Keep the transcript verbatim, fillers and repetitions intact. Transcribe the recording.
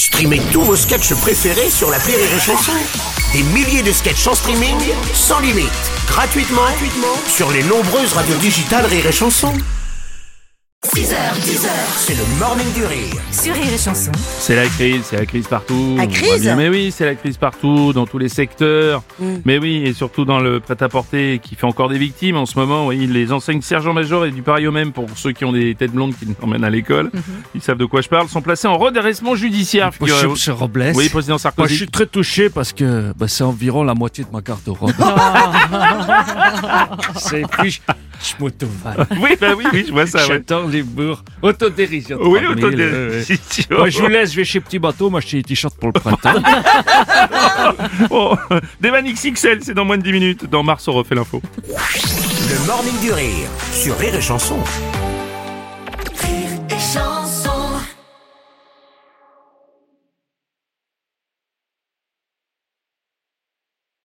Streamez tous vos sketchs préférés sur l'appli Rire et Chanson. Des milliers de sketchs en streaming, sans limite, gratuitement, gratuitement sur les nombreuses radios digitales Rire et Chanson. six heures, dix heures, c'est le Morning du Rire. Sur Rire et Chanson. C'est la crise, c'est la crise partout. La crise ? Bien, mais oui, c'est la crise partout, dans tous les secteurs. Mm. Mais oui, et surtout dans le prêt-à-porter qui fait encore des victimes en ce moment. Oui, les enseignes sergent-major et du pareil au même pour ceux qui ont des têtes blondes qui nous emmènent à l'école. Mm-hmm. Ils savent de quoi je parle, sont placés en redressement judiciaire. Monsieur, monsieur Robles. Oui, président Sarkozy. Moi, je suis très touché parce que bah, c'est environ la moitié de ma garde-robe. C'est puis je, je m'auto-vanne. Oui, bah oui, oui, je vois ça. J'adore les bourres. Autodérision. Oui, autodérision. Moi, je vous laisse, je vais chez Petit Bateau, m'acheter des t-shirts pour le printemps. Bon, des vannes X X L, c'est dans moins de dix minutes. Dans Mars, on refait l'info. Le Morning du Rire sur Rire et Chanson.